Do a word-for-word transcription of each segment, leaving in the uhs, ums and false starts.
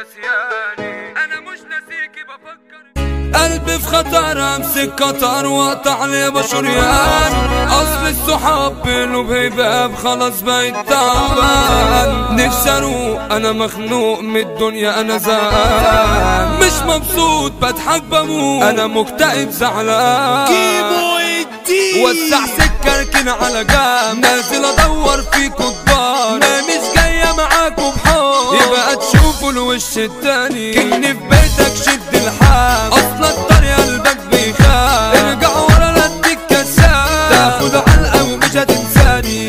نسياني، انا مش ناسيكي بفكر. قلبي في خطر امسك قطر واقطع لي بشريان، اصل الصحاب بينه بهباب خلاص بقيت تعبان. نفسي اروق انا مخنوق من الدنيا انا زهقان، مش مبسوط بضحك بموت انا مكتئب زعلان. جيبوا الدين وسع سكة اركن على جنب، نازل ادور فيكوا كبار، ما مش جاية معاكوا بحب يبقى تشوفوا الوش التاني. كني في بيتك شد الحال، اصلا الطريق قلبك بيخاف، ارجع ورا لا اديك كساب، تاخد علقة ومش هتنساني.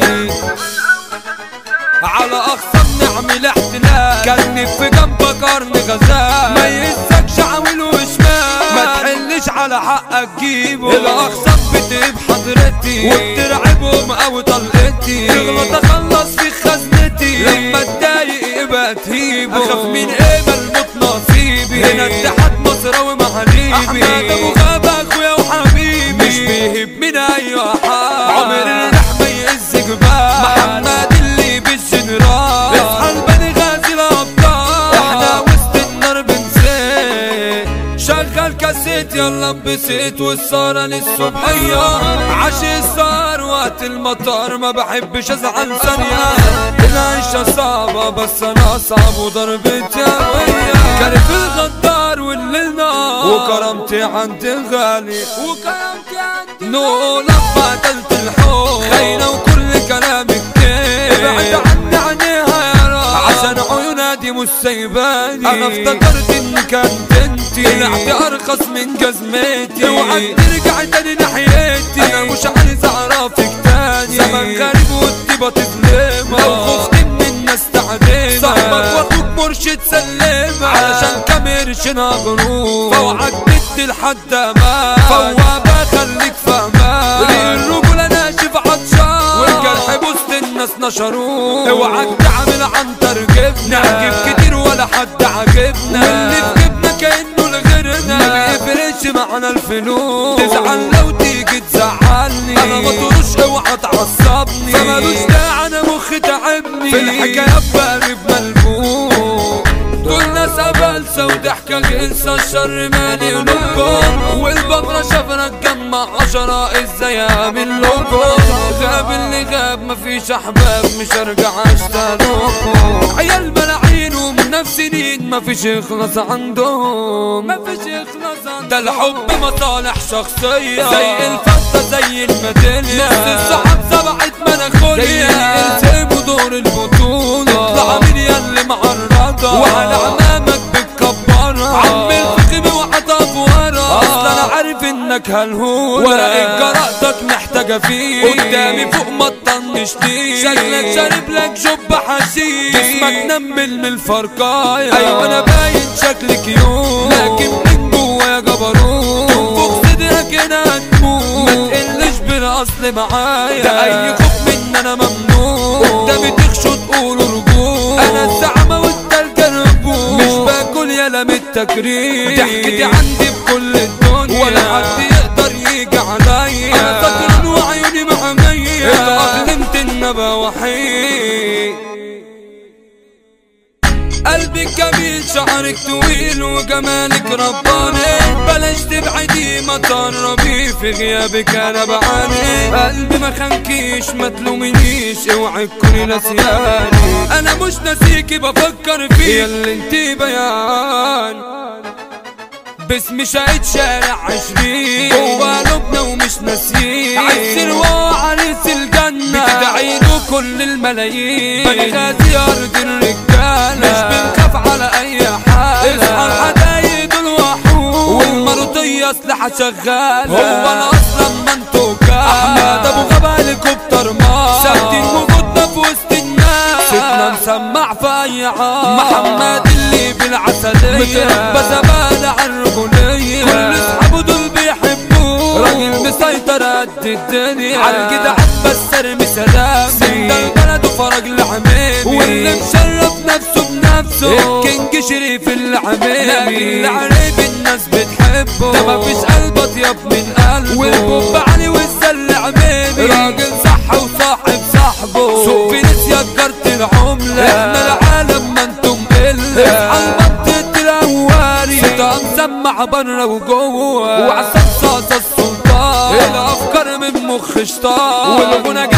على اخصام نعمل احتلال، كني في جنبك قرن غزال، ما يهزكش عامل وشمال، ما تحلش على حقك جيبه. الاخصام بتقيب حضرتي وبترعبهم او طلقتي، تغلط اخلص في خزنتي، لما اتضايق يبقى تهيبه. اخاف من ايه ملموت نصيبي، هنا اتحاد مصراوي محليبي، احمد ابو غابة اخويا وحبيبي، مش بيهب من اي حال، عمر الريح ما يهز جبال، محمد اللي بالجنرال، اصحى البني غازي الابطال، احنا وسط النار بنسيت. شغل كاسيت يلا انبسط والسهرة للصبحية، عشي السهر وقت المطار ما بحبش ازعل ثانية. العيشة صعبة بس انا صعب وضربتي قوية، كارف الغدار والليل نار وكرامتي عندي غالي، وكرامتي عندي نو لما قتلت الحب خاينة وكل كلامك كيف، ابعد عني عينيها يا رب عشان عيونها دي مش سايباني. انا افتكرت ان كانت انتي طلعتي ارخص من جزمتي، اوعى ترجعي تاني ناحيتي، انا مش عايز اعرفك تاني. زمن غريب والطيبة تظلمها، لو خفت من الناس تعدينا، صاحبك واخوك مرشد سلمها، علشان كاميرشن غروب، فوعك بدي لحد امان، فوابة خليك فاهمان، الرجولة ناشف عطشان، والجرح بوسط الناس نشروه، اوعك تعمل عنتر جبنا، نعجب كتير ولا حد عاجبنا، واللي في جبنا كأنه لغيرنا، ما بيفرقش معنا الفلوس، تزعل لو تيجي تزعلني، انا مطروش اوعى تعصبني، فمالوش داعي انا مخي تعبني، في الحكايات بقلب ملبوس، دول ناس قبلسة وضحكة جنسة، الشر مالي قلوبكم، والبقرة شافنا تجمع عشرة ازاي اعمل لكم، غاب اللي غاب مفيش احباب مش هرجع اشتغلكم، عيال ملاعين ومنافسين مفيش يخلص عندهم، مفيش يخلص عندهم، ده الحب مصالح شخصية زي الفتة زي الميدالية، نص الصحاب سبعت مناخوليا، التزموا دور البطولة، اطلع من ياللي معرضة وعلى عمامك بتكبرها، عم الفخم وعطف ورا، اصلا انا عارف انك هالهول، ورقة جرأتك محتاجة فيه، قدامي فوق ما تطنشتيش، شكلك شارب لك جب حشيش، جسمك نمل من الفرقاية، ايوه انا باين شكلك يوم، لكن من جوايا جبروت، تنفخ صدرك هنا هتموت، ما تقلش بالاصل معايا، ده اي خوف من انا ممنوع، قدامي تخشوا تقولوا رجوع، انا الزعمة والتلج الرجوع، مش باكل يالا من التكريم، ضحكتي عندي بكل الدنيا، ولا حد يقدر يجي عليا، انا سكران وعيوني محمية، اتأقلمت ان ابقى وحيد، قلبك جميل شعرك طويل وجمالك رباني، بلاش تبعدي ما تقربي في غيابك انا بعاني، قلبي ما خانكيش ما تلومنيش اوعي تكوني ناسياني، انا مش ناسيكي بفكر فيك ياللي انتي بيان، باسم شاهد شارع عشرين جوا لبنى ومش ناسيين، عسر وعريس الجنة بتدعيله كل الملايين، بني غازي ارض الرجالة مش بنخاف على اي حال، اصحى الحدايد الوحوش والمرضية اسلحة شغالة، هو انا اصلا منتوكة احمد ابو غابة هليكوبتر مار، ثابتين وجودنا في وسط الناس، صوتنا مسمع في اي عام، محمد اللي بالعسلية متربى زبالة عالرجولية، كل اصحابه دول بيحبوه، راجل مسيطر قد الدنيا، عالجدعان بس ارمي سلام، سند البلد وفرج العميمي، واللي مشرف نفسه بنفسه الكينج شريف العميمي، لكن العريب الناس بتحبه، ده مفيش قلب اطيب من قلبه، والبوب علي والسل عميمي، راجل صح وصاحب صاحبه، سوق في ناس يجرت العملة، احنا العالم ما انتم قلة، اصحى المنطقة مسمع بره وجوه وعسل صاصة السلطان الافكار من مخ شطان والغنى